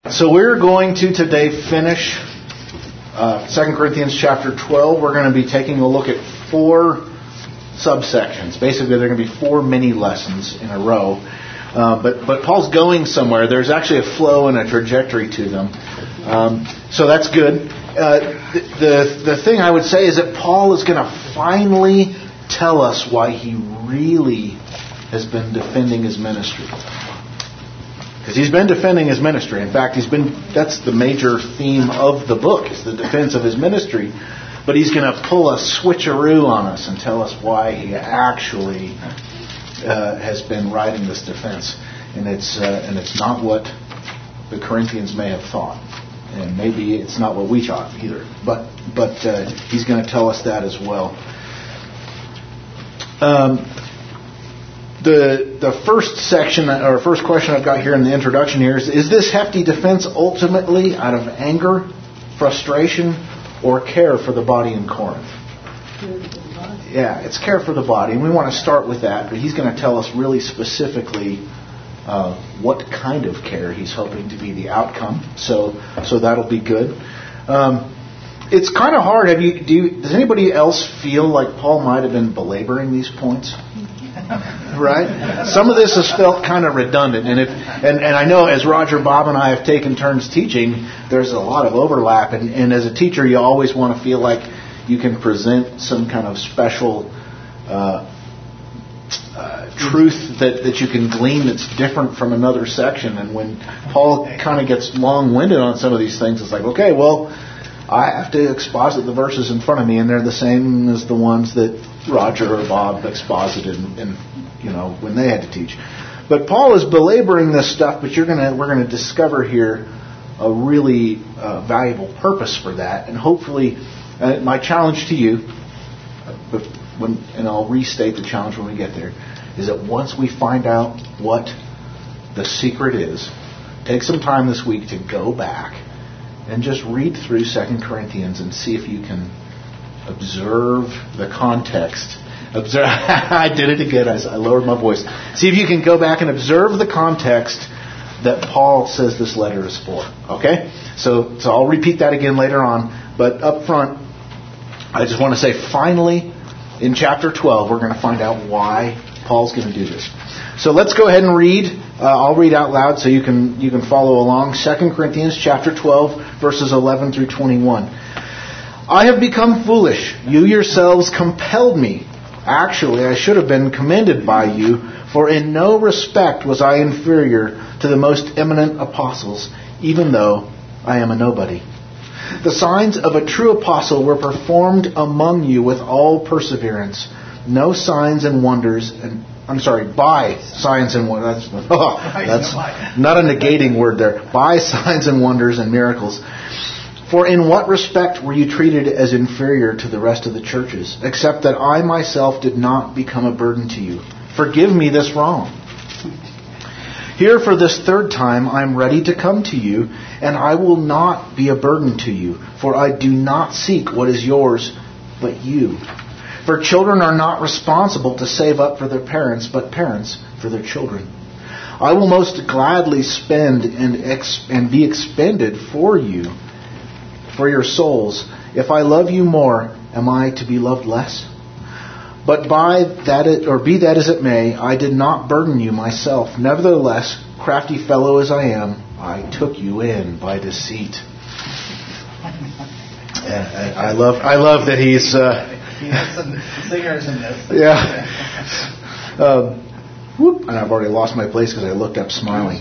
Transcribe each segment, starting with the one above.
So we're going to today finish 2 Corinthians chapter 12. We're going to be taking a look at 4 subsections. Basically, there are going to be 4 mini lessons in a row. But Paul's going somewhere. There's actually a flow and a trajectory to them. So that's good. The thing I would say is that Paul is going to finally tell us why he really has been defending his ministry. Because he's been defending his ministry. In fact, that's the major theme of the book, is the defense of his ministry. But he's going to pull a switcheroo on us and tell us why he actually has been writing this defense. And it's not what the Corinthians may have thought. And maybe it's not what we thought either. But he's going to tell us that as well. The first section, or first question I've got here in the introduction here is this hefty defense ultimately out of anger, frustration, or care for the body in Corinth? Yeah, it's care for the body, and we want to start with that, but he's going to tell us really specifically what kind of care he's hoping to be the outcome, so that'll be good. It's kind of hard. Does anybody else feel like Paul might have been belaboring these points? Right? Some of this has felt kind of redundant, and I know as Roger, Bob, and I have taken turns teaching, there's a lot of overlap, and as a teacher, you always want to feel like you can present some kind of special truth that you can glean that's different from another section. And when Paul kind of gets long-winded on some of these things, it's like, okay, well, I have to exposit the verses in front of me, and they're the same as the ones that Roger or Bob exposited in when they had to teach. But Paul is belaboring this stuff, but we're going to discover here a really valuable purpose for that. And hopefully, my challenge to you, and I'll restate the challenge when we get there, is that once we find out what the secret is, take some time this week to go back and just read through 2 Corinthians and see if you can observe the context. I did it again. I lowered my voice. See if you can go back and observe the context that Paul says this letter is for. Okay? So I'll repeat that again later on. But up front, I just want to say, finally, in chapter 12, we're going to find out why Paul's going to do this. So let's go ahead and read. I'll read out loud so you can follow along. 2 Corinthians chapter 12, verses 11 through 21. I have become foolish. You yourselves compelled me. Actually, I should have been commended by you, for in no respect was I inferior to the most eminent apostles, even though I am a nobody. The signs of a true apostle were performed among you with all perseverance. No signs and wonders, by signs and wonders. That's not a negating word there. By signs and wonders and miracles. For in what respect were you treated as inferior to the rest of the churches, except that I myself did not become a burden to you? Forgive me this wrong. Here for this third time I am ready to come to you, and I will not be a burden to you, for I do not seek what is yours, but you. For children are not responsible to save up for their parents, but parents for their children. I will most gladly spend and be expended for you, for your souls. If I love you more, am I to be loved less? But be that as it may, I did not burden you myself. Nevertheless, crafty fellow as I am, I took you in by deceit. I love that he's. He has some singers in this. Yeah. And I've already lost my place because I looked up smiling.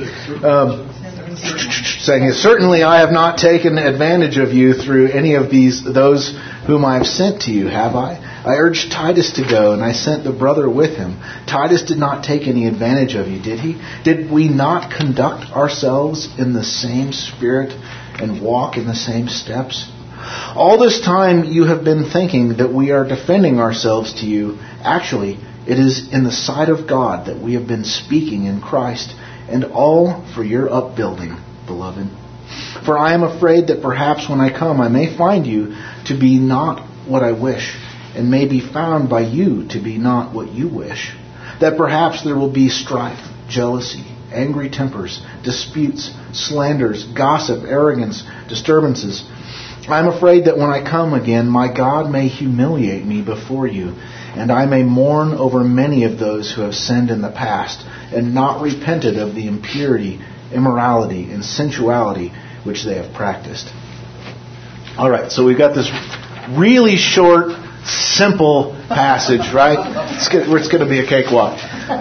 Saying, certainly I have not taken advantage of you through any of those whom I have sent to you, have I? I urged Titus to go, and I sent the brother with him. Titus did not take any advantage of you, did he? Did we not conduct ourselves in the same spirit and walk in the same steps? All this time you have been thinking that we are defending ourselves to you. Actually, it is in the sight of God that we have been speaking in Christ, and all for your upbuilding, beloved. For I am afraid that perhaps when I come I may find you to be not what I wish, and may be found by you to be not what you wish. That perhaps there will be strife, jealousy, angry tempers, disputes, slanders, gossip, arrogance, disturbances. I am afraid that when I come again, my God may humiliate me before you, and I may mourn over many of those who have sinned in the past and not repented of the impurity, immorality, and sensuality which they have practiced. All right, so we've got this really short, simple passage, right? It's going to be a cakewalk.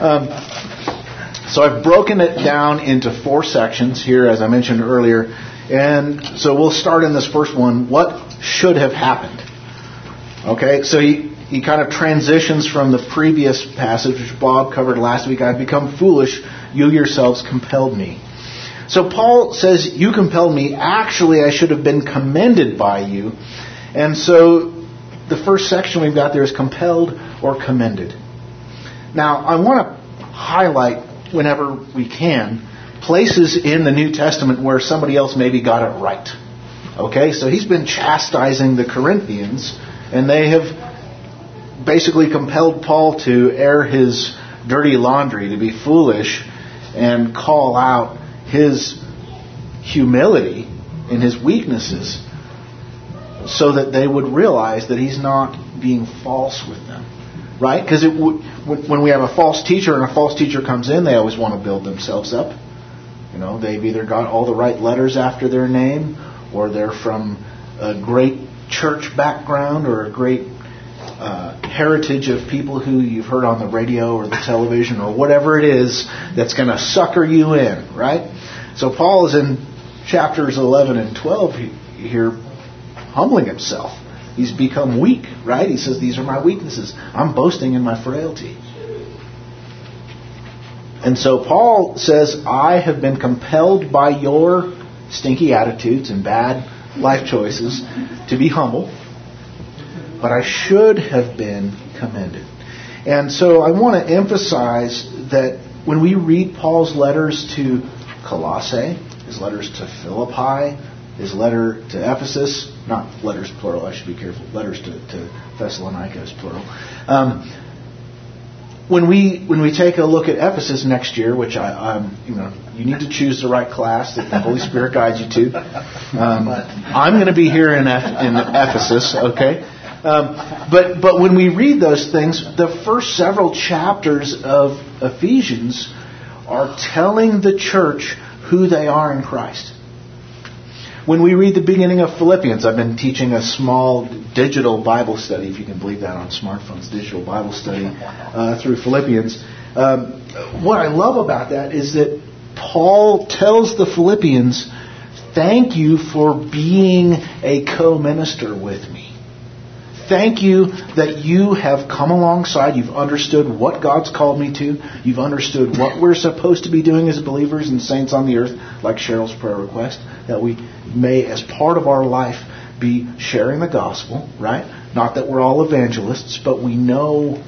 So I've broken it down into 4 sections here, as I mentioned earlier. And so we'll start in this first one. What should have happened? Okay, so he kind of transitions from the previous passage, which Bob covered last week. I've become foolish. You yourselves compelled me. So Paul says, you compelled me. Actually, I should have been commended by you. And so the first section we've got there is compelled or commended. Now, I want to highlight, whenever we can, places in the New Testament where somebody else maybe got it right. Okay, so he's been chastising the Corinthians, and they have basically compelled Paul to air his dirty laundry, to be foolish, and call out his humility and his weaknesses so that they would realize that he's not being false with them. Right? Because when we have a false teacher and a false teacher comes in, they always want to build themselves up. You know, they've either got all the right letters after their name, or they're from a great church background, or a great heritage of people who you've heard on the radio or the television, or whatever it is that's going to sucker you in, right? So Paul is in chapters 11 and 12 here humbling himself. He's become weak, right? He says, these are my weaknesses. I'm boasting in my frailty. And so Paul says, I have been compelled by your stinky attitudes and bad life choices to be humble, but I should have been commended. And so I want to emphasize that when we read Paul's letters to Colossae, his letters to Philippi, his letter to Ephesus, not letters plural, I should be careful, letters to Thessalonica is plural. When we take a look at Ephesus next year, which you need to choose the right class that the Holy Spirit guides you to. I'm going to be here in Ephesus, okay? But when we read those things, the first several chapters of Ephesians are telling the church who they are in Christ. When we read the beginning of Philippians, I've been teaching a small digital Bible study, if you can believe that, on smartphones, digital Bible study through Philippians. What I love about that is that Paul tells the Philippians, thank you for being a co-minister with me. Thank you that you have come alongside. You've understood what God's called me to. You've understood what we're supposed to be doing as believers and saints on the earth, like Cheryl's prayer request, that we may, as part of our life, be sharing the gospel, right? Not that we're all evangelists, but we know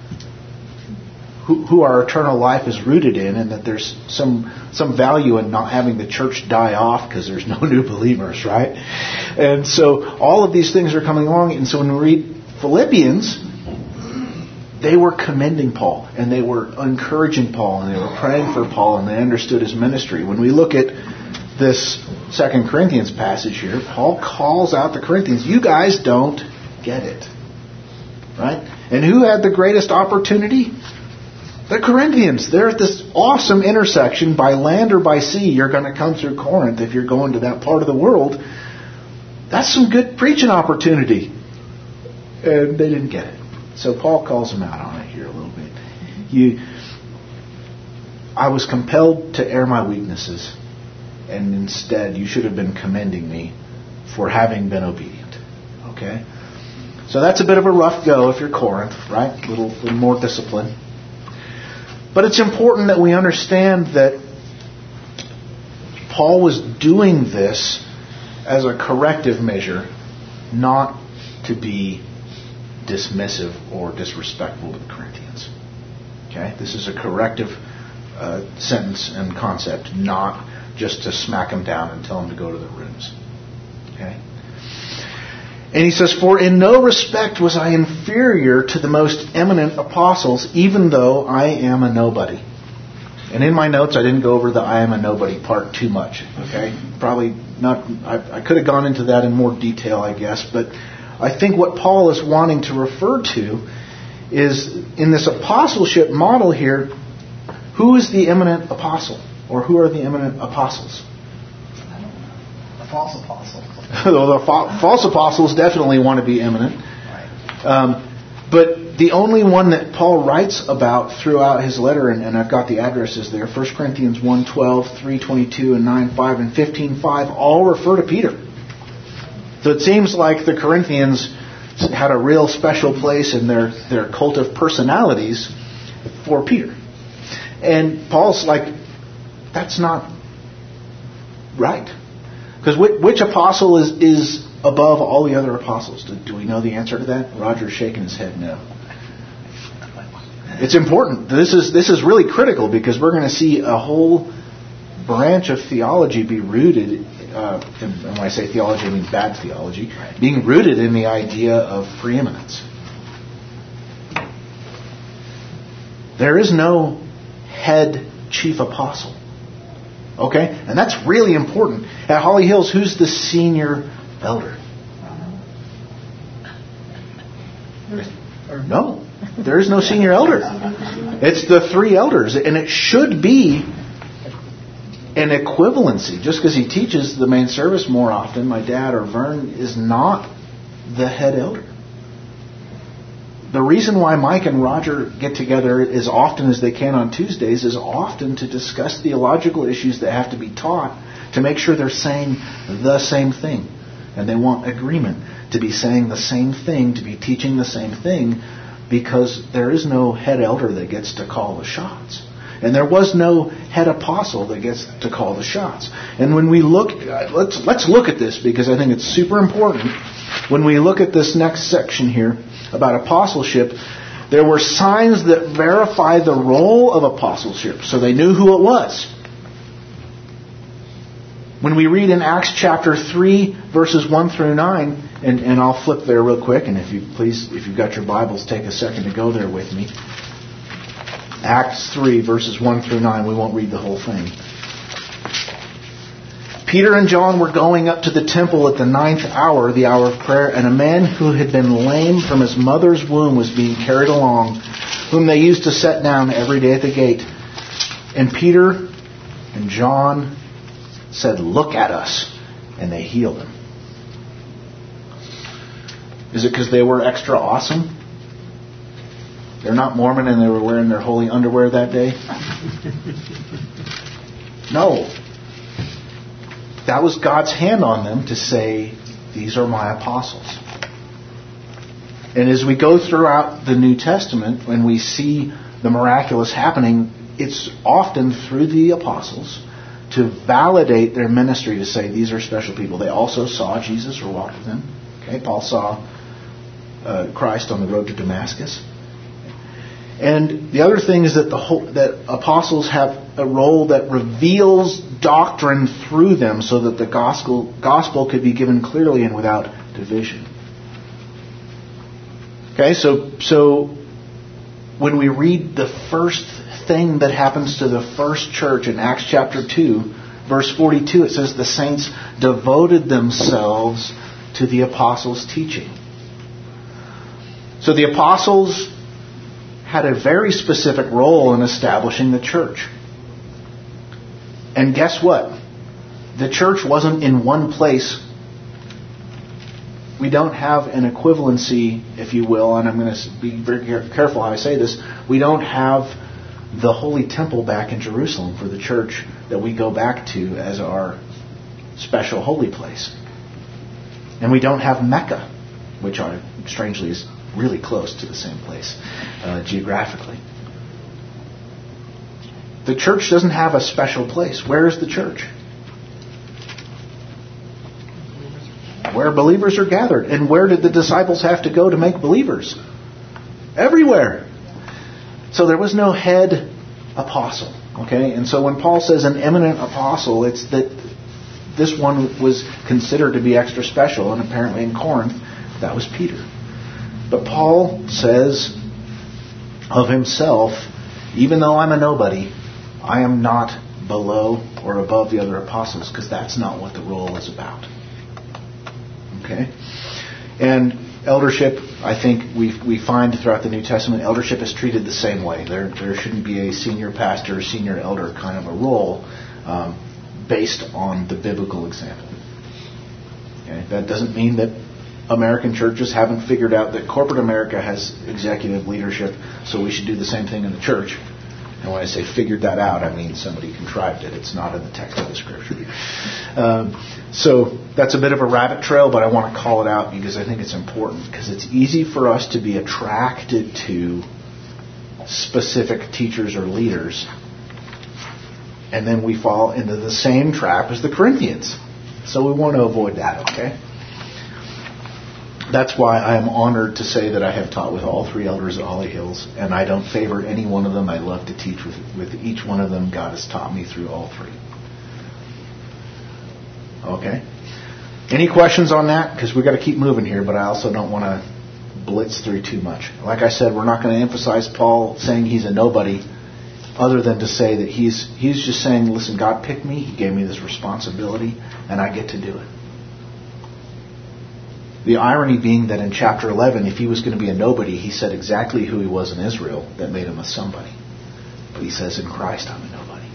who our eternal life is rooted in, and that there's some value in not having the church die off because there's no new believers, right? And so all of these things are coming along. And so when we read Philippians, they were commending Paul, and they were encouraging Paul, and they were praying for Paul, and they understood his ministry. When we look at this 2 Corinthians passage here, Paul calls out the Corinthians, you guys don't get it. Right? And who had the greatest opportunity? The Corinthians. They're at this awesome intersection. By land or by sea, you're going to come through Corinth if you're going to that part of the world. That's some good preaching opportunity. And they didn't get it. So Paul calls them out on it here a little bit. I was compelled to air my weaknesses, and instead you should have been commending me for having been obedient. Okay? So that's a bit of a rough go if you're Corinth, right? A little more discipline. But it's important that we understand that Paul was doing this as a corrective measure, not to be dismissive or disrespectful to the Corinthians. Okay? This is a corrective sentence and concept, not just to smack them down and tell them to go to their rooms. Okay? And he says, for in no respect was I inferior to the most eminent apostles, even though I am a nobody. And in my notes, I didn't go over the I am a nobody part too much. Okay, probably not. I could have gone into that in more detail, I guess. But I think what Paul is wanting to refer to is in this apostleship model here, who is the eminent apostle? Or who are the eminent apostles? I don't know. The false apostle. Well, the false apostles definitely want to be eminent. Right. But the only one that Paul writes about throughout his letter, and I've got the addresses there, 1 Corinthians 1:12, 3:22, and 9:5, and 15:5, all refer to Peter. So it seems like the Corinthians had a real special place in their cult of personalities for Peter. And Paul's like, that's not right. Because which apostle is above all the other apostles? Do we know the answer to that? Roger's shaking his head no. It's important. This is really critical because we're going to see a whole branch of theology be rooted, and when I say theology, I mean bad theology, being rooted in the idea of preeminence. There is no head chief apostle. Okay? And that's really important. At Holly Hills, who's the senior elder? No. There is no senior elder. It's the three elders. And it should be an equivalency. Just because he teaches the main service more often, my dad or Vern is not the head elder. The reason why Mike and Roger get together as often as they can on Tuesdays is often to discuss theological issues that have to be taught to make sure they're saying the same thing. And they want agreement to be saying the same thing, to be teaching the same thing, because there is no head elder that gets to call the shots. And there was no head apostle that gets to call the shots. And when we look, let's look at this because I think it's super important. When we look at this next section here about apostleship, there were signs that verify the role of apostleship, so they knew who it was. When we read in Acts chapter 3, verses 1 through 9, and I'll flip there real quick, and if you've got your Bibles, take a second to go there with me. Acts 3, verses 1 through 9. We won't read the whole thing. Peter and John were going up to the temple at the 9th hour, the hour of prayer, and a man who had been lame from his mother's womb was being carried along, whom they used to set down every day at the gate. And Peter and John said, "Look at us," and they healed him. Is it because they were extra awesome? They're not Mormon and they were wearing their holy underwear that day? No. That was God's hand on them to say, these are my apostles. And as we go throughout the New Testament, when we see the miraculous happening, it's often through the apostles to validate their ministry, to say these are special people. They also saw Jesus or walked with him. Okay, Paul saw Christ on the road to Damascus. And the other thing is that that apostles have a role that reveals doctrine through them so that the gospel could be given clearly and without division. Okay, so when we read the first thing that happens to the first church in Acts chapter 2, verse 42, it says the saints devoted themselves to the apostles' teaching. So the apostles had a very specific role in establishing the church. And guess what? The church wasn't in one place. We don't have an equivalency, if you will, and I'm going to be very careful how I say this. We don't have the Holy Temple back in Jerusalem for the church that we go back to as our special holy place. And we don't have Mecca, which strangely is really close to the same place geographically. The church doesn't have a special place. Where is the church? Where believers are gathered. And where did the disciples have to go to make believers? Everywhere. So there was no head apostle. Okay? And so when Paul says an eminent apostle, it's that this one was considered to be extra special. And apparently in Corinth, that was Peter. But Paul says of himself, even though I'm a nobody, I am not below or above the other apostles, because that's not what the role is about. Okay? And eldership, I think we find throughout the New Testament, eldership is treated the same way. There shouldn't be a senior pastor, senior elder kind of a role based on the biblical example. Okay? That doesn't mean that American churches haven't figured out that corporate America has executive leadership, so we should do the same thing in the church. And when I say figured that out, I mean somebody contrived it. It's not in the text of the Scripture. So that's a bit of a rabbit trail, but I want to call it out because I think it's important. Because it's easy for us to be attracted to specific teachers or leaders, and then we fall into the same trap as the Corinthians. So we want to avoid that, okay? That's why I am honored to say that I have taught with all three elders at Holly Hills, and I don't favor any one of them. I love to teach with each one of them. God has taught me through all three. Okay? Any questions on that? Because we've got to keep moving here, but I also don't want to blitz through too much. Like I said, we're not going to emphasize Paul saying he's a nobody, other than to say that he's just saying, listen, God picked me, He gave me this responsibility, and I get to do it. The irony being that in chapter 11, if he was going to be a nobody, he said exactly who he was in Israel that made him a somebody. But he says, in Christ, I'm a nobody.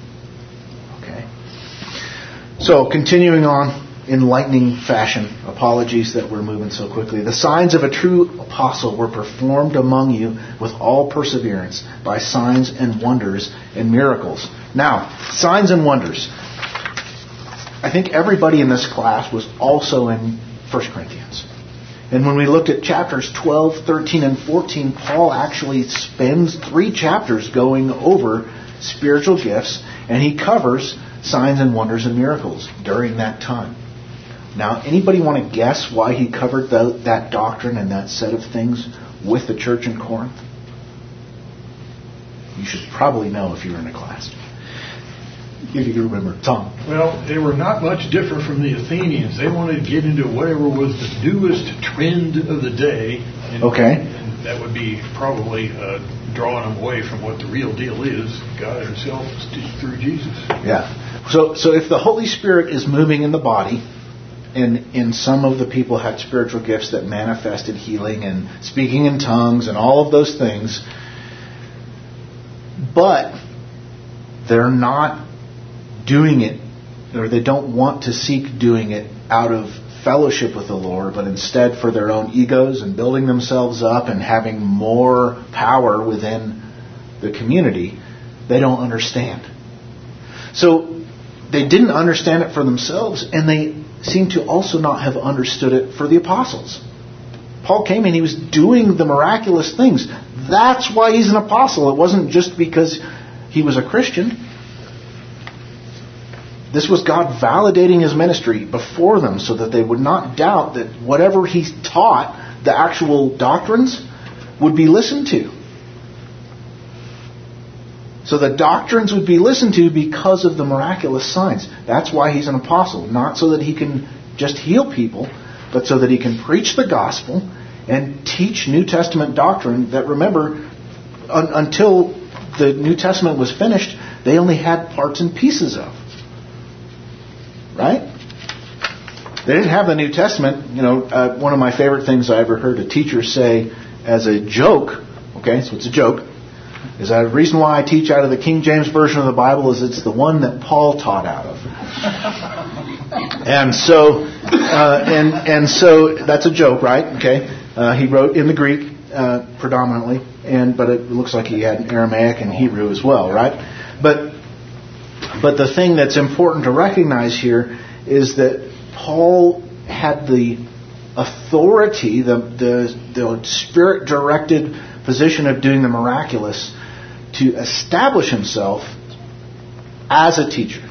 Okay? So, continuing on in lightning fashion, apologies that we're moving so quickly. The signs of a true apostle were performed among you with all perseverance by signs and wonders and miracles. Now, signs and wonders. I think everybody in this class was also in 1 Corinthians. And when we looked at chapters 12, 13, and 14, Paul actually spends 3 chapters going over spiritual gifts, and he covers signs and wonders and miracles during that time. Now, anybody want to guess why he covered that doctrine and that set of things with the church in Corinth? You should probably know if you were in a class. If you can remember. Tom. Well, they were not much different from the Athenians. They wanted to get into whatever was the newest trend of the day. And, okay. And that would be probably drawing them away from what the real deal is. God Himself through Jesus. Yeah. So if the Holy Spirit is moving in the body, and some of the people had spiritual gifts that manifested healing and speaking in tongues and all of those things, but they're not doing it, or they don't want to seek doing it out of fellowship with the Lord, but instead for their own egos and building themselves up and having more power within the community, they don't understand. So they didn't understand it for themselves, and they seem to also not have understood it for the apostles. Paul came and he was doing the miraculous things. That's why he's an apostle. It wasn't just because he was a Christian. This was God validating his ministry before them so that they would not doubt that whatever he taught, the actual doctrines, would be listened to. So the doctrines would be listened to because of the miraculous signs. That's why he's an apostle. Not so that he can just heal people, but so that he can preach the gospel and teach New Testament doctrine that, remember, until the New Testament was finished, they only had parts and pieces of. Right? They didn't have the New Testament. One of my favorite things I ever heard a teacher say as a joke, okay, so it's a joke, is that the reason why I teach out of the King James Version of the Bible is it's the one that Paul taught out of. And so that's a joke, right? Okay. He wrote in the Greek predominantly, but it looks like he had Aramaic and Hebrew as well, right? But the thing that's important to recognize here is that Paul had the authority, the Spirit-directed position of doing the miraculous to establish himself as a teacher.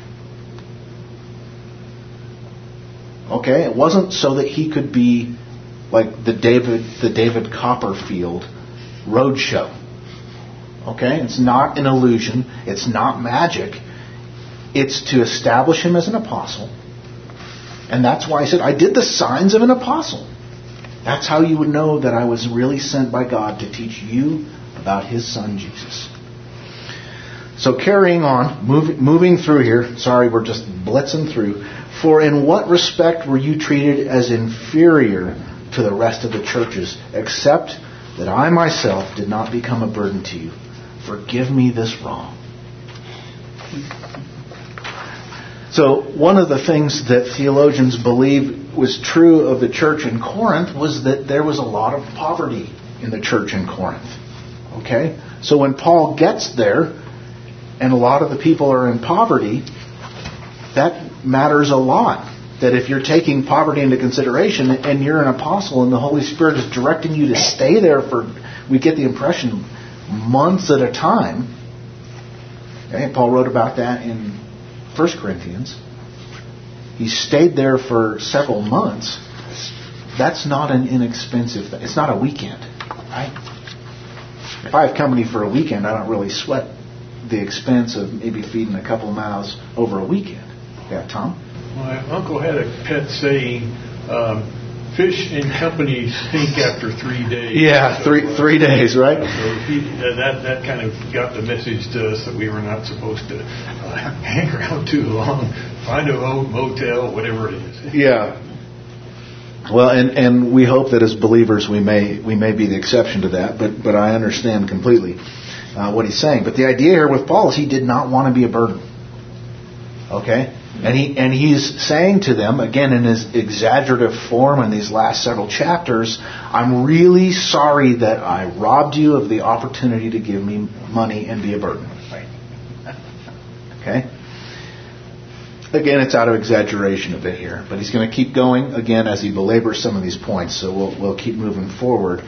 Okay? It wasn't so that he could be like the David Copperfield roadshow. Okay? It's not an illusion. It's not magic. It's to establish him as an apostle. And that's why I said, I did the signs of an apostle. That's how you would know that I was really sent by God to teach you about His Son, Jesus. So carrying on, moving through here. Sorry, we're just blitzing through. For in what respect were you treated as inferior to the rest of the churches, except that I myself did not become a burden to you? Forgive me this wrong. So one of the things that theologians believe was true of the church in Corinth was that there was a lot of poverty in the church in Corinth. Okay? So when Paul gets there, and a lot of the people are in poverty, that matters a lot. That if you're taking poverty into consideration and you're an apostle and the Holy Spirit is directing you to stay there for, we get the impression, months at a time. Okay? Paul wrote about that in 1 Corinthians. He stayed there for several months. That's not an inexpensive thing. It's not a weekend, right? If I have company for a weekend, I don't really sweat the expense of maybe feeding a couple miles over a weekend. Yeah, Tom? My uncle had a pet saying, fish in company stink after 3 days. Yeah, three days, right? So that kind of got the message to us that we were not supposed to hang around too long, find a motel, whatever it is. Yeah. Well, and we hope that as believers we may be the exception to that, but I understand completely what he's saying. But the idea here with Paul is he did not want to be a burden. Okay? And he's saying to them, again in his exaggerative form in these last several chapters, I'm really sorry that I robbed you of the opportunity to give me money and be a burden. Okay? Again, it's out of exaggeration a bit here, but he's going to keep going again as he belabors some of these points, so we'll keep moving forward.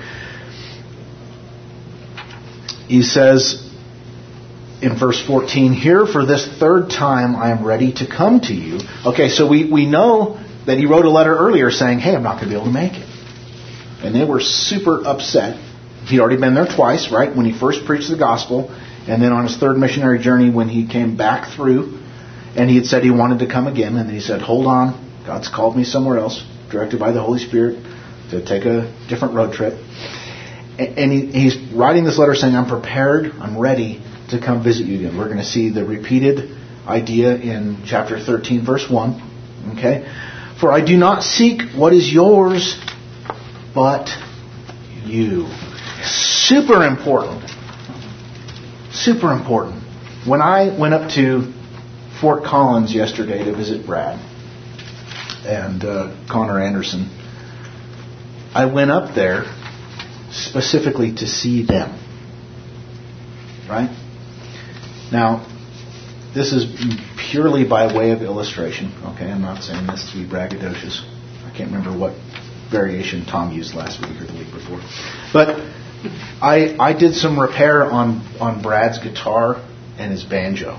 He says in verse 14, here for this third time I am ready to come to you. Okay, so we know that he wrote a letter earlier saying, hey, I'm not going to be able to make it. And they were super upset. He'd already been there twice, right? When he first preached the gospel, and then on his third missionary journey when he came back through, and he had said he wanted to come again, and he said, hold on, God's called me somewhere else, directed by the Holy Spirit, to take a different road trip. And he's writing this letter saying, I'm prepared, I'm ready to come visit you again. We're going to see the repeated idea in chapter 13, verse 1. Okay? For I do not seek what is yours, but you. Super important. Super important. When I went up to Fort Collins yesterday to visit Brad and Connor Anderson, I went up there specifically to see them. Right? Now, this is purely by way of illustration. Okay, I'm not saying this to be braggadocious. I can't remember what variation Tom used last week or the week before. But I did some repair on Brad's guitar and his banjo.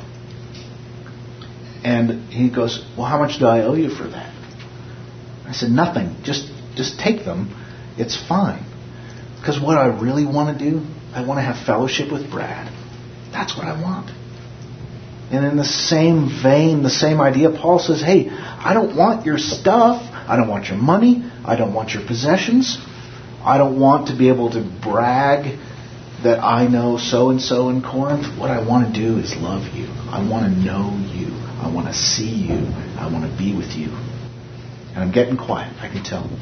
And he goes, well, how much do I owe you for that? I said, nothing. Just take them. It's fine. Because what I really want to do, I want to have fellowship with Brad. That's what I want. And in the same vein, the same idea, Paul says, hey, I don't want your stuff. I don't want your money. I don't want your possessions. I don't want to be able to brag that I know so-and-so in Corinth. What I want to do is love you. I want to know you. I want to see you. I want to be with you. And I'm getting quiet, I can tell.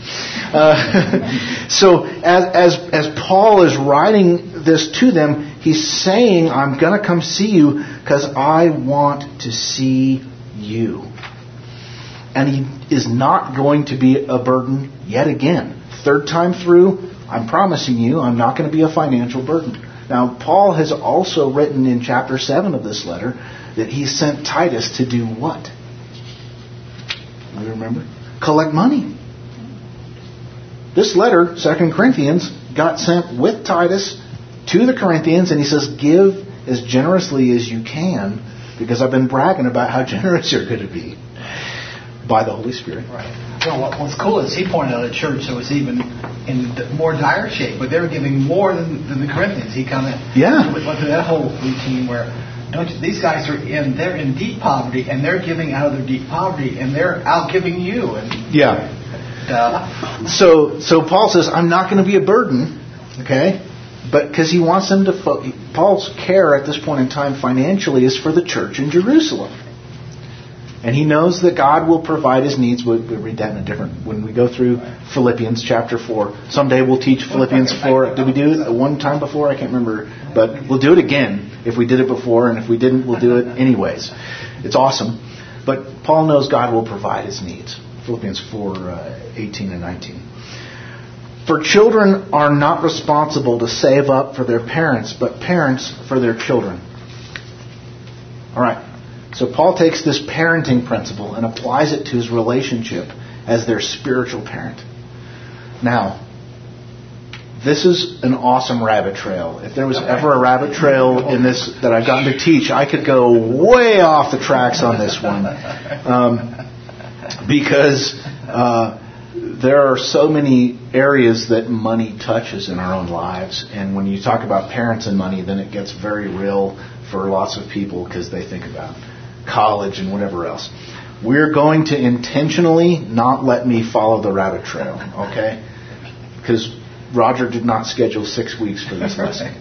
So as Paul is writing this to them, he's saying, I'm going to come see you because I want to see you. And he is not going to be a burden yet again. Third time through, I'm promising you, I'm not going to be a financial burden. Now, Paul has also written in chapter 7 of this letter that he sent Titus to do what? You remember? Collect money. This letter, 2 Corinthians, got sent with Titus to the Corinthians, and he says, give as generously as you can, because I've been bragging about how generous you're going to be by the Holy Spirit. Right. Well, what's cool is he pointed out a church that was even in more dire shape, but they were giving more than the Corinthians. He kind of went through that whole routine where these guys they're in deep poverty, and they're giving out of their deep poverty, and they're out giving you. And So Paul says, I'm not going to be a burden, okay? But because he wants them to... Paul's care at this point in time financially is for the church in Jerusalem. And he knows that God will provide his needs. We'll read that in a different... When we go through Philippians chapter 4. Someday we'll teach Philippians 4. Did we do it one time before? I can't remember. But we'll do it again if we did it before. And if we didn't, we'll do it anyways. It's awesome. But Paul knows God will provide his needs. Philippians 4, 18 and 19. For children are not responsible to save up for their parents, but parents for their children. All right. So Paul takes this parenting principle and applies it to his relationship as their spiritual parent. Now, this is an awesome rabbit trail. If there was ever a rabbit trail in this that I've gotten to teach, I could go way off the tracks on this one. Because there are so many areas that money touches in our own lives. And when you talk about parents and money, then it gets very real for lots of people because they think about college and whatever else. We're going to intentionally not let me follow the rabbit trail, okay? Because Roger did not schedule 6 weeks for this lesson.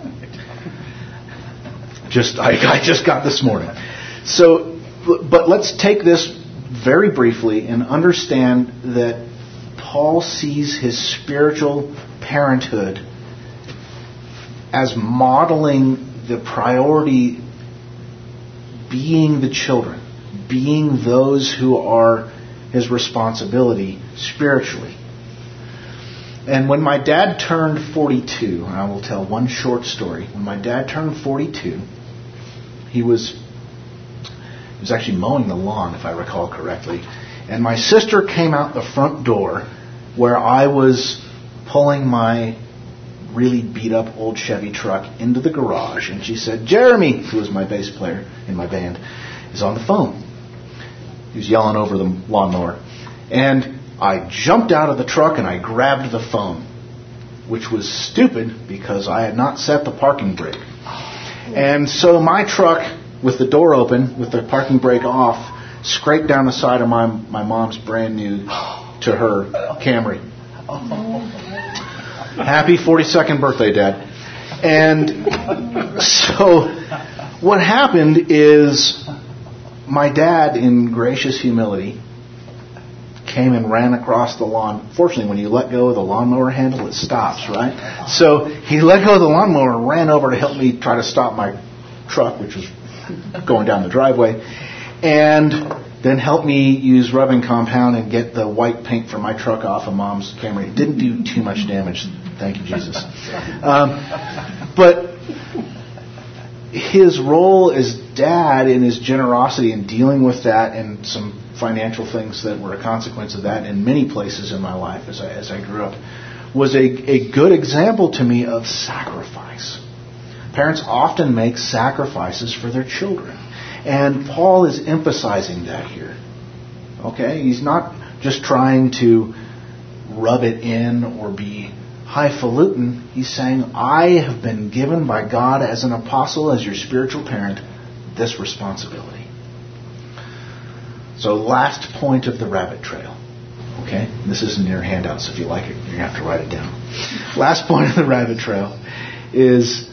I just got this morning. So, but let's take this very briefly and understand that Paul sees his spiritual parenthood as modeling the priority being the children, being those who are his responsibility spiritually. And when my dad turned 42, and I will tell one short story. When my dad turned 42, he was actually mowing the lawn, if I recall correctly. And my sister came out the front door where I was pulling my really beat up old Chevy truck into the garage. And she said, Jeremy, who was my bass player in my band, is on the phone. He was yelling over the lawnmower. And I jumped out of the truck and I grabbed the phone, which was stupid because I had not set the parking brake. And so my truck, with the door open, with the parking brake off, scraped down the side of my mom's brand new to her Camry. Happy 42nd birthday, Dad. And so what happened is my dad, in gracious humility, came and ran across the lawn. Fortunately, when you let go of the lawnmower handle, it stops, right? So he let go of the lawnmower and ran over to help me try to stop my truck, which was going down the driveway, and then helped me use rubbing compound and get the white paint from my truck off of Mom's Camry. It didn't do too much damage. Thank you, Jesus. But his role as dad in his generosity in dealing with that and some financial things that were a consequence of that in many places in my life as I grew up was a good example to me of sacrifice. Parents often make sacrifices for their children. And Paul is emphasizing that here. Okay? He's not just trying to rub it in or be highfalutin. He's saying, I have been given by God as an apostle, as your spiritual parent, this responsibility. So last point of the rabbit trail. Okay? This is in your handout, so if you like it, you're going to have to write it down. Last point of the rabbit trail is...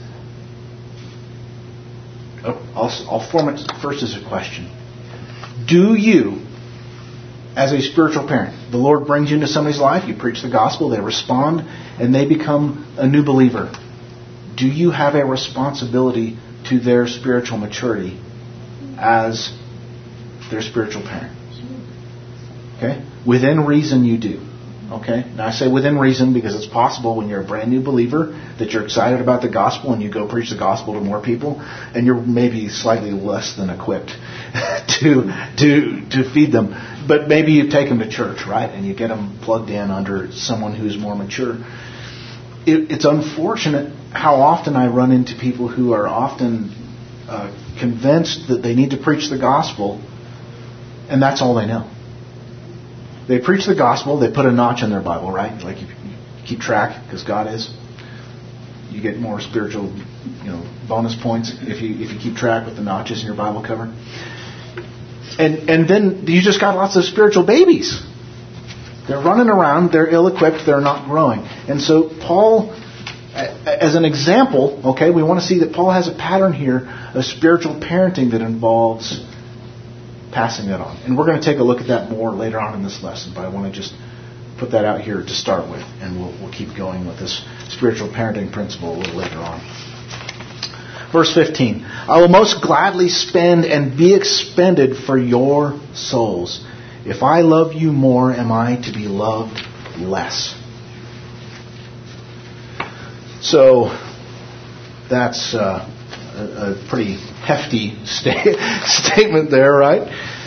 I'll form it first as a question. Do you, as a spiritual parent, the Lord brings you into somebody's life, you preach the gospel, they respond, and they become a new believer. Do you have a responsibility to their spiritual maturity as their spiritual parent? Okay? Within reason you do. Okay? Now I say within reason because it's possible when you're a brand new believer that you're excited about the gospel and you go preach the gospel to more people and you're maybe slightly less than equipped to feed them. But maybe you take them to church, right? And you get them plugged in under someone who's more mature. It's unfortunate how often I run into people who are often convinced that they need to preach the gospel and that's all they know. They preach the gospel. They put a notch in their Bible, right? Like you keep track because God is. You get more spiritual, bonus points if you keep track with the notches in your Bible cover. And then you just got lots of spiritual babies. They're running around. They're ill-equipped. They're not growing. And so Paul, as an example, okay, we want to see that Paul has a pattern here of spiritual parenting that involves passing that on. And we're going to take a look at that more later on in this lesson, but I want to just put that out here to start with, and we'll keep going with this spiritual parenting principle a little later on. Verse 15, I will most gladly spend and be expended for your souls. If I love you more, am I to be loved less? So that's a pretty hefty statement there, right?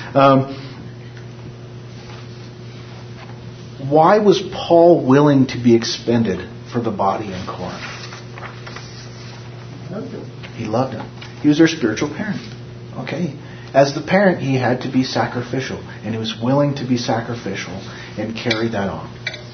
Why was Paul willing to be expended for the body in Corinth? He loved them. He was their spiritual parent. Okay? As the parent, he had to be sacrificial, and he was willing to be sacrificial and carry that on.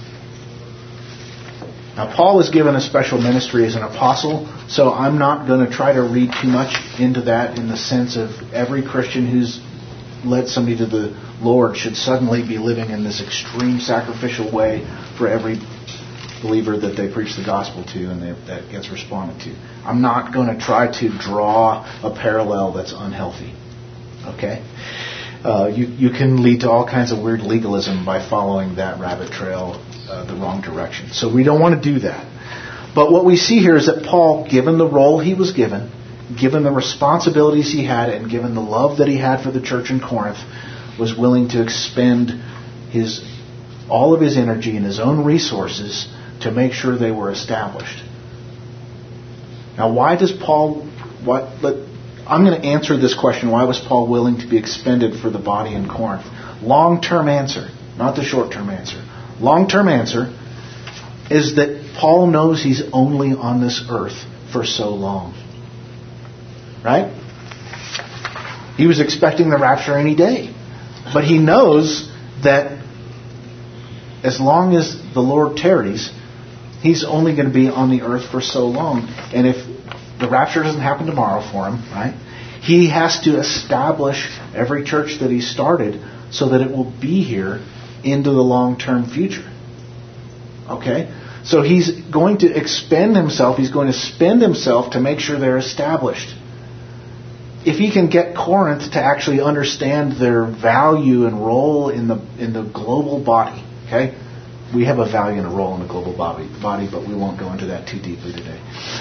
Now, Paul is given a special ministry as an apostle, so I'm not going to try to read too much into that in the sense of every Christian who's led somebody to the Lord should suddenly be living in this extreme sacrificial way for every believer that they preach the gospel to and that gets responded to. I'm not going to try to draw a parallel that's unhealthy. Okay? You can lead to all kinds of weird legalism by following that rabbit trail the wrong direction. So we don't want to do that. But what we see here is that Paul, given the role he was given the responsibilities he had, and given the love that he had for the church in Corinth, was willing to expend all of his energy and his own resources to make sure they were established. Now, why does Paul... I'm going to answer this question. Why was Paul willing to be expended for the body in Corinth? Long-term answer, not the short-term answer. Long-term answer is that Paul knows he's only on this earth for so long. Right? He was expecting the rapture any day. But he knows that as long as the Lord tarries, he's only going to be on the earth for so long. And if the rapture doesn't happen tomorrow for him, right, he has to establish every church that he started so that it will be here into the long-term future. Okay? So he's going to expend himself, he's going to spend himself to make sure they're established. If he can get Corinth to actually understand their value and role in the global body, okay? We have a value and a role in the global body, but we won't go into that too deeply today.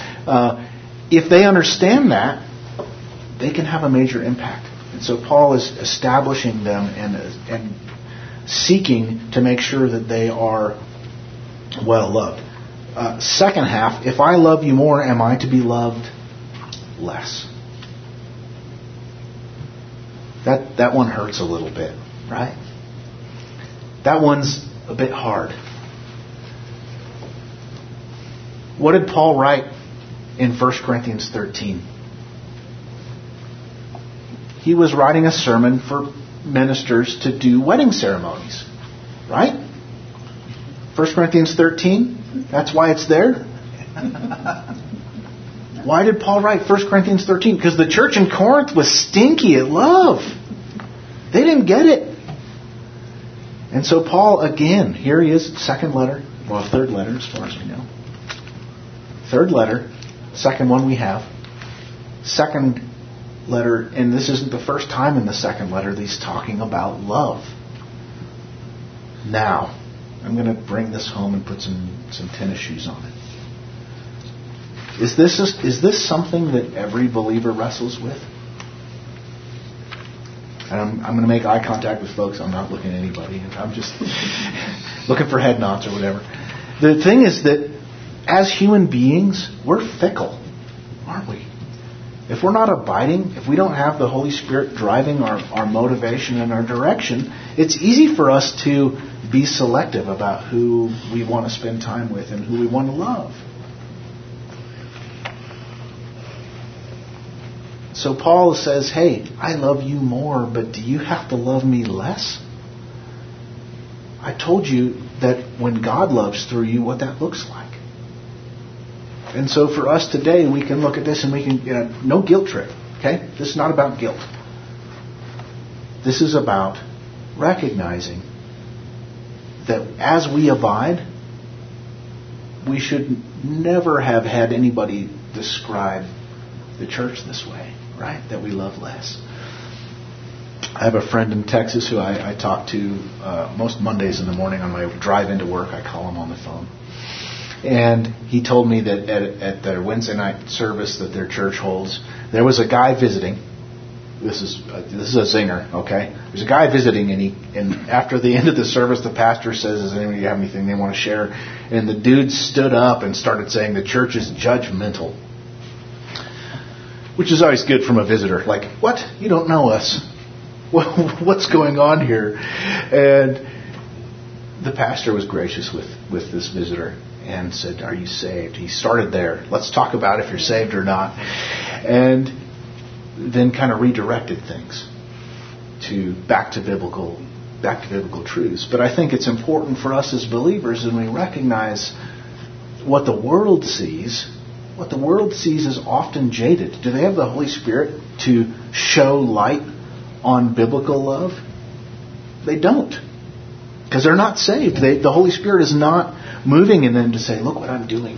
If they understand that, they can have a major impact. And so Paul is establishing them and seeking to make sure that they are well loved. Second half, if I love you more, am I to be loved less? That one hurts a little bit, right? That one's a bit hard. What did Paul write in 1 Corinthians 13? He was writing a sermon for ministers to do wedding ceremonies, right? 1 Corinthians 13, that's why it's there. Why did Paul write 1 Corinthians 13? Because the church in Corinth was stinky at love. They didn't get it. And so Paul, again, here he is, third letter as far as we know. Third letter, second one we have. Second letter, and this isn't the first time in the second letter that he's talking about love. Now, I'm going to bring this home and put some tennis shoes on it. Is this something that every believer wrestles with? And I'm going to make eye contact with folks. I'm not looking at anybody. I'm just looking for head nods or whatever. The thing is that as human beings, we're fickle, aren't we? If we're not abiding, if we don't have the Holy Spirit driving our motivation and our direction, it's easy for us to be selective about who we want to spend time with and who we want to love. So Paul says, hey, I love you more, but do you have to love me less? I told you that when God loves through you, what that looks like. And so for us today, we can look at this and we can, no guilt trip, okay? This is not about guilt. This is about recognizing that as we abide, we should never have had anybody describe the church this way, right? That we love less. I have a friend in Texas who I talk to most Mondays in the morning on my drive into work. I call him on the phone. And he told me that at their Wednesday night service that their church holds, there was a guy visiting. This is a zinger, okay? There's a guy visiting, and after the end of the service, the pastor says, "Does anybody have anything they want to share?" And the dude stood up and started saying the church is judgmental, which is always good from a visitor. Like, what? You don't know us. What's going on here? And the pastor was gracious with this visitor and said, "Are you saved?" He started there. Let's talk about if you're saved or not. And then kind of redirected things back to biblical truths. But I think it's important for us as believers, and we recognize what the world sees. What the world sees is often jaded. Do they have the Holy Spirit to show light on biblical love? They don't, because they're not saved. The Holy Spirit is not moving in them to say, "Look what I'm doing."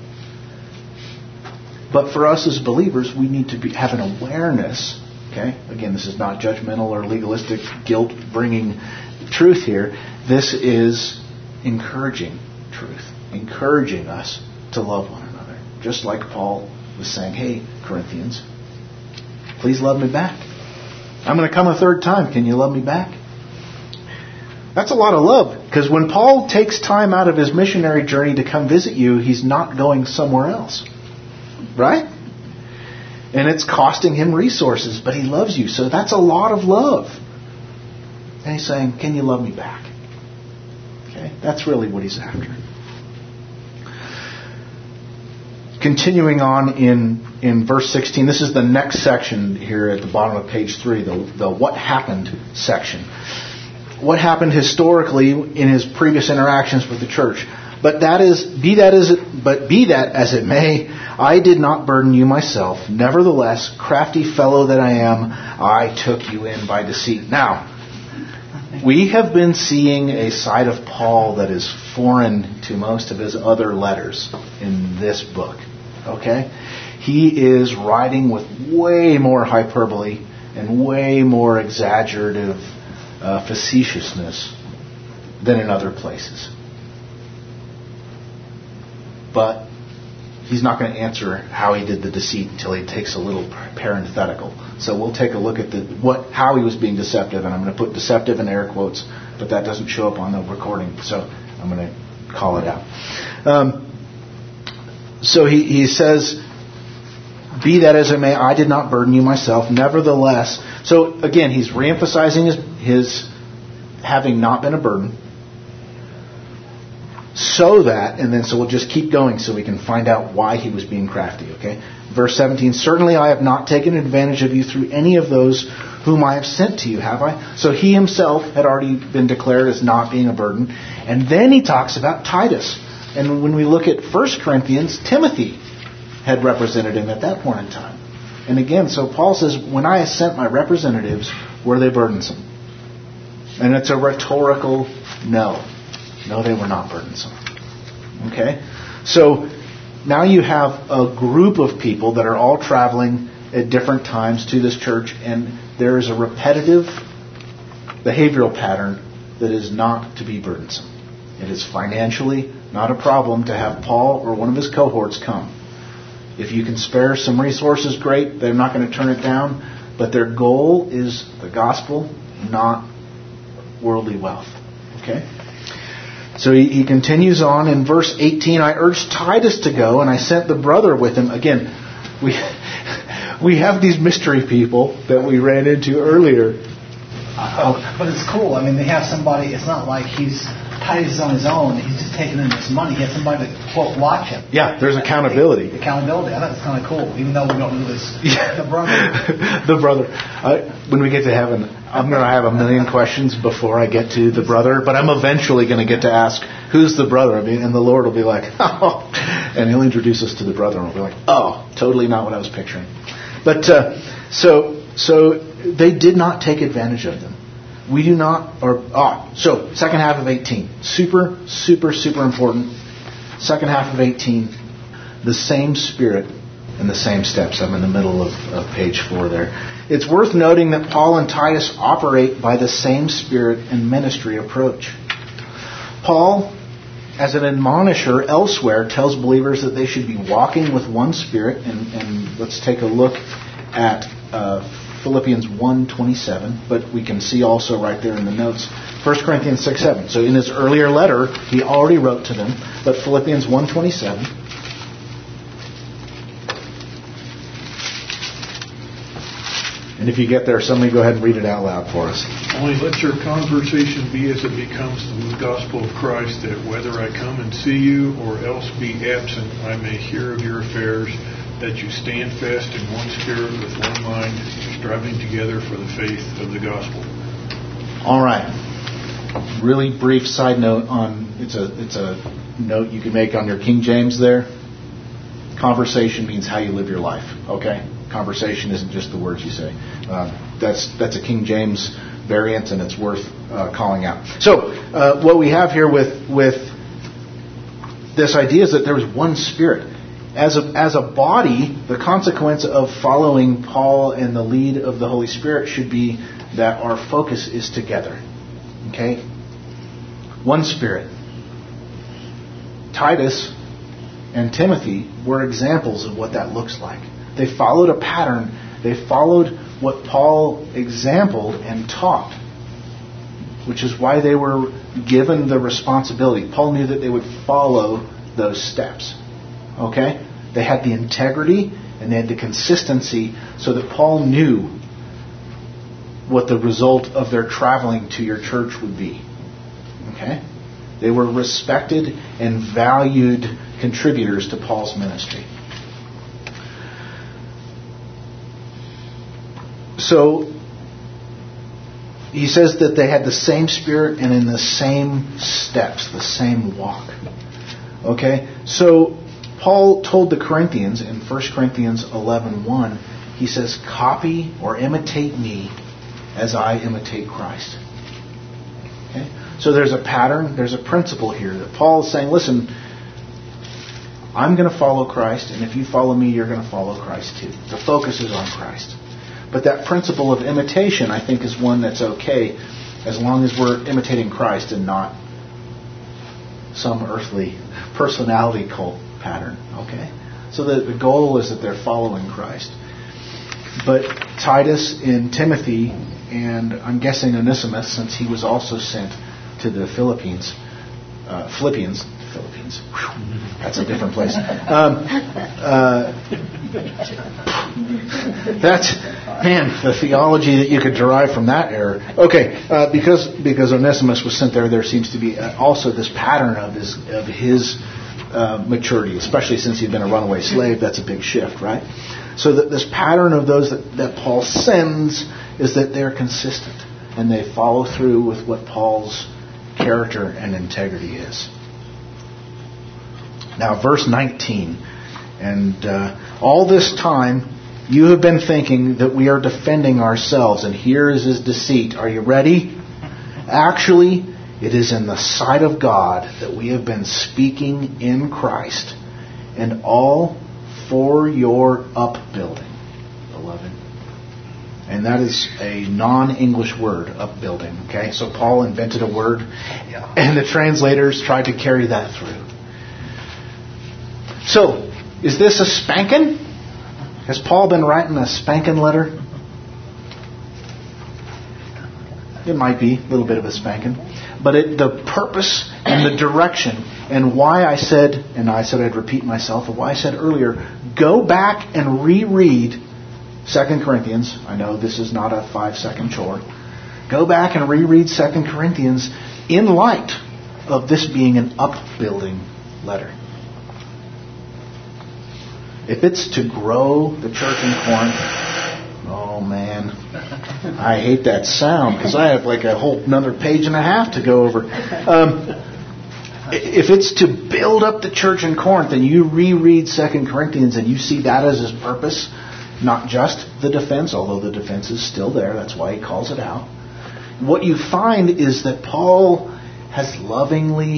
But for us as believers, we need to have an awareness. Okay, again, this is not judgmental or legalistic, guilt-bringing truth here. This is encouraging truth, encouraging us to love one another, just like Paul was saying, "Hey, Corinthians, please love me back. I'm going to come a third time. Can you love me back?" That's a lot of love, because when Paul takes time out of his missionary journey to come visit you, he's not going somewhere else. Right? And it's costing him resources, but he loves you. So that's a lot of love. And he's saying, "Can you love me back?" Okay? That's really what he's after. Continuing on in verse 16, this is the next section here at the bottom of page 3, the what happened section. What happened historically in his previous interactions with the church. But be that as it may, I did not burden you myself. Nevertheless, crafty fellow that I am, I took you in by deceit. Now, we have been seeing a side of Paul that is foreign to most of his other letters in this book. Okay? He is writing with way more hyperbole and way more exaggerative facetiousness than in other places. But he's not going to answer how he did the deceit until he takes a little parenthetical. So we'll take a look at how he was being deceptive, and I'm going to put deceptive in air quotes, but that doesn't show up on the recording, so I'm going to call it out. So he says, "Be that as it may, I did not burden you myself. Nevertheless," so again, he's reemphasizing his having not been a burden. So we'll just keep going so we can find out why he was being crafty, okay? Verse 17, "Certainly I have not taken advantage of you through any of those whom I have sent to you, have I?" So he himself had already been declared as not being a burden. And then he talks about Titus. And when we look at 1 Corinthians, Timothy had represented him at that point in time. And again, so Paul says, when I sent my representatives, were they burdensome? And it's a rhetorical no. No, they were not burdensome. Okay? So now you have a group of people that are all traveling at different times to this church, and there is a repetitive behavioral pattern that is not to be burdensome. It is financially not a problem to have Paul or one of his cohorts come. If you can spare some resources, great. They're not going to turn it down. But their goal is the gospel, not worldly wealth. Okay? So he continues on in verse 18, "I urged Titus to go, and I sent the brother with him." Again, we have these mystery people that we ran into earlier. But it's cool. I mean, they have somebody. It's not like Titus is on his own. He's just taking in this money. He has somebody to, quote, watch him. Yeah, there's accountability. Accountability. I thought it's kind of cool, even though we don't know this. The brother. The brother. When we get to heaven, I'm going to have a million questions before I get to the brother, but I'm eventually going to get to ask, who's the brother? And the Lord will be like, oh, and He'll introduce us to the brother, and we'll be like, oh, totally not what I was picturing. But so they did not take advantage of them. We do not, so second half of 18, super, super, super important. second half of 18, the same Spirit and the same steps. I'm in the middle of page 4 there. It's worth noting that Paul and Titus operate by the same Spirit and ministry approach. Paul, as an admonisher elsewhere, tells believers that they should be walking with one Spirit. And let's take a look at Philippians 1:27, but we can see also right there in the notes 1 Corinthians 6:7. So in his earlier letter, he already wrote to them, but Philippians 1:27. And if you get there, somebody go ahead and read it out loud for us. Only let your conversation be as it becomes the gospel of Christ, that whether I come and see you or else be absent, I may hear of your affairs, that you stand fast in one spirit with one mind, striving together for the faith of the gospel. All right. Really brief side note on it's a note you can make on your King James there. Conversation means how you live your life. Okay. Conversation isn't just the words you say. That's a King James variant, and it's worth calling out. So what we have here with this idea is that there was one Spirit. As a body, the consequence of following Paul and the lead of the Holy Spirit should be that our focus is together. Okay? One Spirit. Titus and Timothy were examples of what that looks like. They followed a pattern. They followed what Paul exampled and taught, which is why they were given the responsibility. Paul knew that they would follow those steps. Okay? They had the integrity and they had the consistency so that Paul knew what the result of their traveling to your church would be. Okay? They were respected and valued contributors to Paul's ministry. So, he says that they had the same Spirit and in the same steps, the same walk. Okay? So, Paul told the Corinthians in 1 Corinthians 11:1, he says, copy or imitate me as I imitate Christ. Okay? So there's a pattern, there's a principle here that Paul is saying, listen, I'm going to follow Christ, and if you follow me, you're going to follow Christ too. The focus is on Christ. But that principle of imitation, I think, is one that's okay as long as we're imitating Christ and not some earthly personality cult pattern. Okay? So the goal is that they're following Christ. But Titus and Timothy, and I'm guessing Onesimus, since he was also sent to the Philippines. Whew, that's a different place. That's, man, the theology that you could derive from that error. Okay, because Onesimus was sent there seems to be also this pattern of his maturity, especially since he'd been a runaway slave. That's a big shift, right? So that this pattern of those that Paul sends is that they're consistent and they follow through with what Paul's character and integrity is. Now, verse 19. And all this time, you have been thinking that we are defending ourselves, and here is his deceit. Are you ready? Actually, it is in the sight of God that we have been speaking in Christ, and all for your upbuilding, beloved. And that is a non-English word, upbuilding. Okay, so Paul invented a word, and the translators tried to carry that through. So, is this a spanking? Has Paul been writing a spanking letter? It might be a little bit of a spanking. But the purpose and the direction and why I said, and I said I'd repeat myself, and why I said earlier, go back and reread 2 Corinthians. I know this is not a 5-second chore. Go back and reread 2 Corinthians in light of this being an upbuilding letter. If it's to grow the church in Corinth, oh man, I hate that sound because I have like a whole another page and a half to go over. If it's to build up the church in Corinth and you reread 2 Corinthians and you see that as his purpose, not just the defense, although the defense is still there, that's why he calls it out. What you find is that Paul has lovingly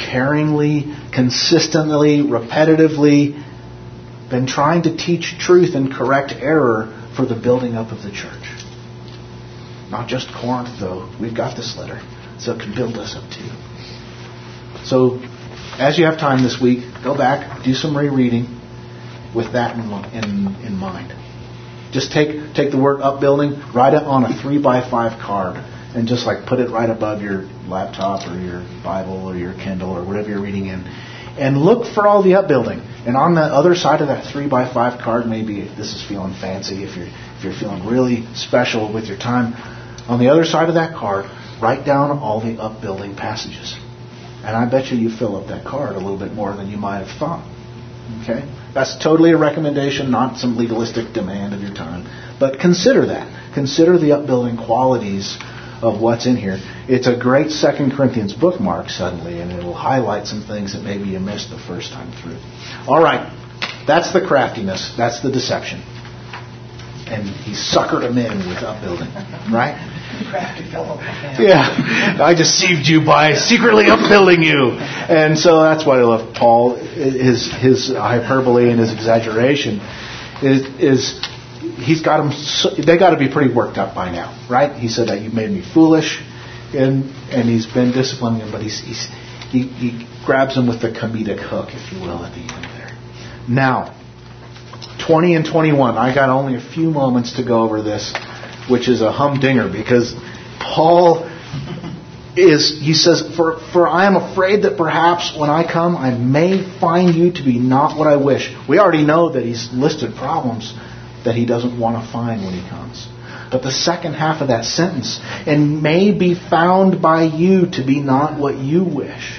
caringly, consistently, repetitively been trying to teach truth and correct error for the building up of the church. Not just Corinth, though. We've got this letter, so it can build us up too. So, as you have time this week, go back, do some rereading with that in mind. Just take the word upbuilding, write it on a 3x5 card, and just put it right above your laptop or your Bible or your Kindle or whatever you're reading in. And look for all the upbuilding. And on the other side of that 3x5 card, maybe this is feeling fancy, if you're feeling really special with your time, on the other side of that card, write down all the upbuilding passages. And I bet you fill up that card a little bit more than you might have thought. Okay? That's totally a recommendation, not some legalistic demand of your time. But consider that. Consider the upbuilding qualities of what's in here. It's a great 2 Corinthians bookmark suddenly, and it'll highlight some things that maybe you missed the first time through. All right. That's the craftiness. That's the deception. And he suckered him in with upbuilding. Right? Crafty fellow. Yeah. I deceived you by secretly upbuilding you. And so that's why I love Paul. His hyperbole and his exaggeration is he's got them. They got to be pretty worked up by now, right? He said that you made me foolish, and he's been disciplining them, but he grabs them with the comedic hook, if you will, at the end there. Now, 20 and 21. I got only a few moments to go over this, which is a humdinger, because Paul he says, for I am afraid that perhaps when I come, I may find you to be not what I wish. We already know that he's listed problems that he doesn't want to find when he comes. But the second half of that sentence, and may be found by you to be not what you wish.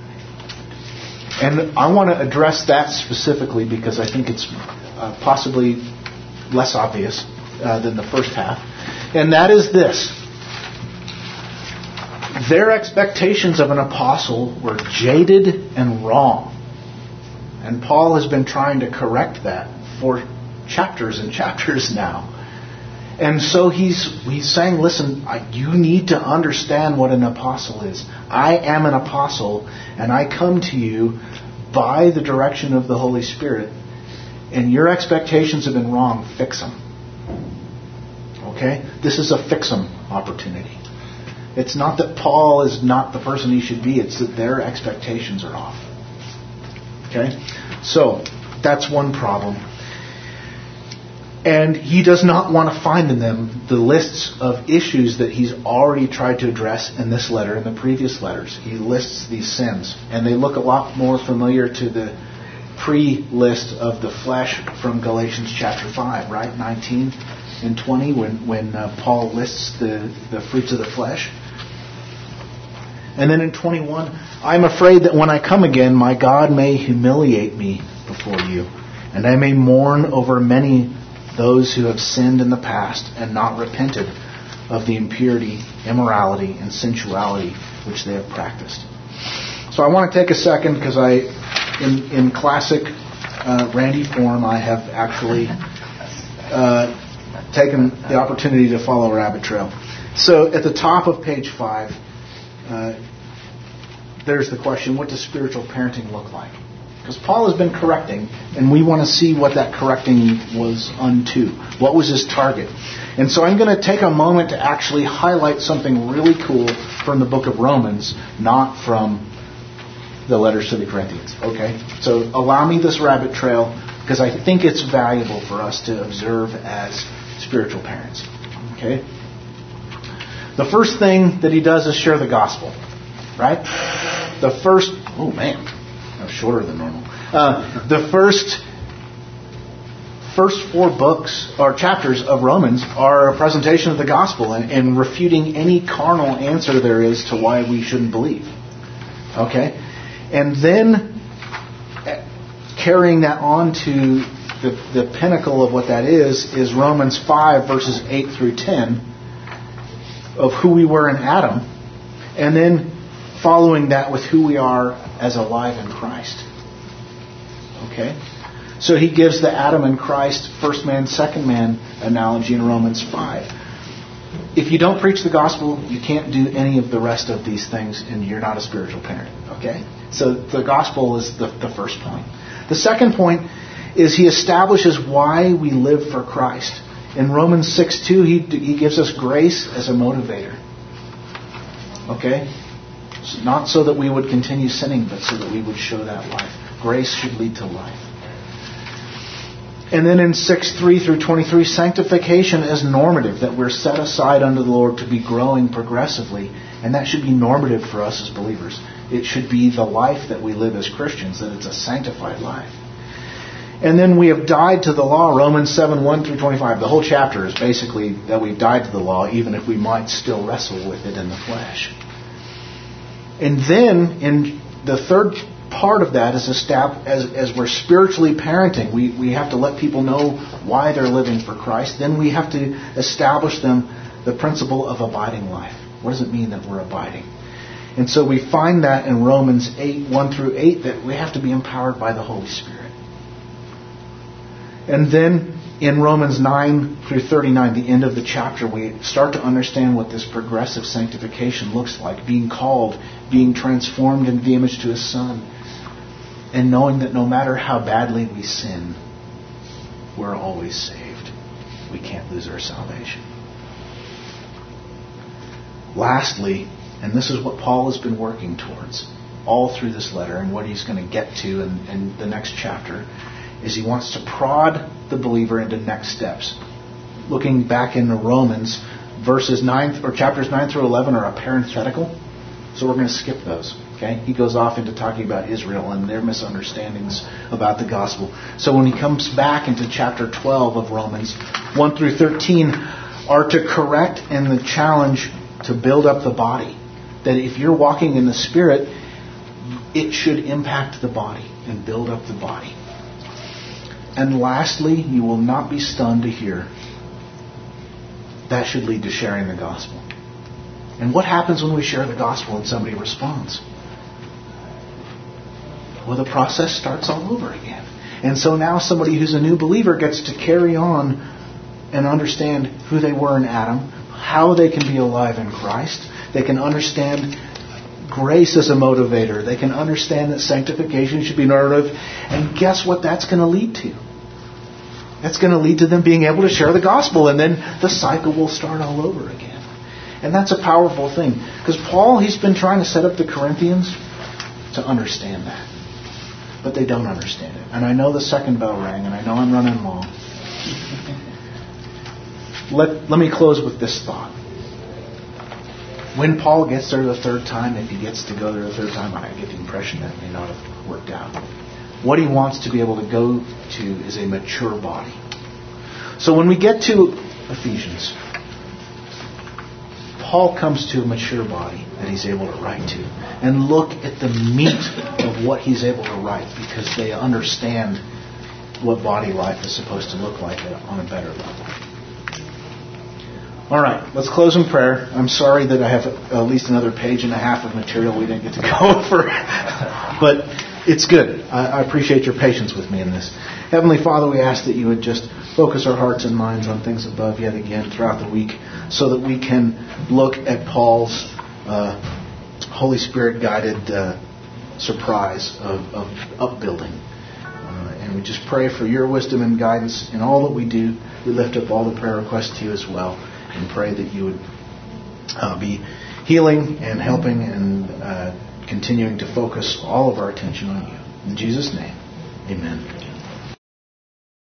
And I want to address that specifically because I think it's possibly less obvious than the first half. And that is this. Their expectations of an apostle were jaded and wrong. And Paul has been trying to correct that for chapters and chapters now. And so he's saying, listen, you need to understand what an apostle is. I am an apostle, and I come to you by the direction of the Holy Spirit. And your expectations have been wrong. Fix them. Okay? This is a fix them opportunity. It's not that Paul is not the person he should be. It's that their expectations are off. Okay? So, that's one problem. And he does not want to find in them the lists of issues that he's already tried to address in this letter and the previous letters. He lists these sins. And they look a lot more familiar to the pre-list of the flesh from Galatians chapter 5, right? 19 and 20, when Paul lists the fruits of the flesh. And then in 21, I'm afraid that when I come again, my God may humiliate me before you, and I may mourn over many those who have sinned in the past and not repented of the impurity, immorality, and sensuality which they have practiced. So I want to take a second because in classic Randy form, I have actually taken the opportunity to follow a rabbit trail. So at the top of page 5, there's the question, what does spiritual parenting look like? Because Paul has been correcting, and we want to see what that correcting was unto. What was his target? And so I'm going to take a moment to actually highlight something really cool from the book of Romans, not from the letters to the Corinthians. Okay? So allow me this rabbit trail, because I think it's valuable for us to observe as spiritual parents. Okay? The first thing that he does is share the gospel. Right? The first... Oh, man. That was shorter than normal. The first 4 books or chapters of Romans are a presentation of the gospel and refuting any carnal answer there is to why we shouldn't believe. Okay? And then carrying that on to the pinnacle of what that is Romans 5 verses 8 through 10 of who we were in Adam, and then following that with who we are as alive in Christ. Okay? So he gives the Adam and Christ, first man, second man analogy in Romans 5. if you don't preach the gospel, you can't do any of the rest of these things, and you're not a spiritual parent. Okay? So the gospel is the first point. The second point is he establishes why we live for Christ. In Romans 6:2, he gives us grace as a motivator. Okay? Not so that we would continue sinning, but so that we would show that life. Grace should lead to life. And then in 6:3 through 23, sanctification is normative, that we're set aside unto the Lord to be growing progressively. And that should be normative for us as believers. It should be the life that we live as Christians, that it's a sanctified life. And then we have died to the law, Romans 7:1 through 25. The whole chapter is basically that we've died to the law, even if we might still wrestle with it in the flesh. And then, in the third part of that is as we're spiritually parenting, we have to let people know why they're living for Christ. Then we have to establish them the principle of abiding life. What does it mean that we're abiding? And so we find that in Romans 8:1 through 8, that we have to be empowered by the Holy Spirit. And then in Romans 9 through 39, the end of the chapter, we start to understand what this progressive sanctification looks like. Being called, being transformed into the image to His Son, and knowing that no matter how badly we sin, we're always saved. We can't lose our salvation. Lastly, and this is what Paul has been working towards all through this letter, and what he's going to get to in the next chapter, is he wants to prod the believer into next steps. Looking back into Romans, chapters 9 through 11 are a parenthetical, so we're going to skip those. Okay? He goes off into talking about Israel and their misunderstandings about the gospel. So when he comes back into chapter 12 of Romans, 1 through 13 are to correct and the challenge to build up the body. That if you're walking in the Spirit, it should impact the body and build up the body. And lastly, you will not be stunned to hear that should lead to sharing the gospel. And what happens when we share the gospel and somebody responds? Well, the process starts all over again. And so now somebody who's a new believer gets to carry on and understand who they were in Adam, how they can be alive in Christ. They can understand grace as a motivator. They can understand that sanctification should be normative. And guess what that's going to lead to? That's going to lead to them being able to share the gospel. And then the cycle will start all over again. And that's a powerful thing. Because Paul, he's been trying to set up the Corinthians to understand that. But they don't understand it. And I know the second bell rang, and I know I'm running long. Let me close with this thought. When Paul gets there the third time, if he gets to go there the third time, I get the impression that may not have worked out. What he wants to be able to go to is a mature body. So when we get to Ephesians, Paul comes to a mature body that he's able to write to. And look at the meat of what he's able to write, because they understand what body life is supposed to look like on a better level. All right, let's close in prayer. I'm sorry that I have at least another page and a half of material we didn't get to go over. But it's good. I appreciate your patience with me in this. Heavenly Father, we ask that you would just focus our hearts and minds on things above yet again throughout the week, so that we can look at Paul's Holy Spirit-guided surprise of upbuilding. And we just pray for your wisdom and guidance in all that we do. We lift up all the prayer requests to you as well, and pray that you would be healing and helping and continuing to focus all of our attention on you. In Jesus' name, amen.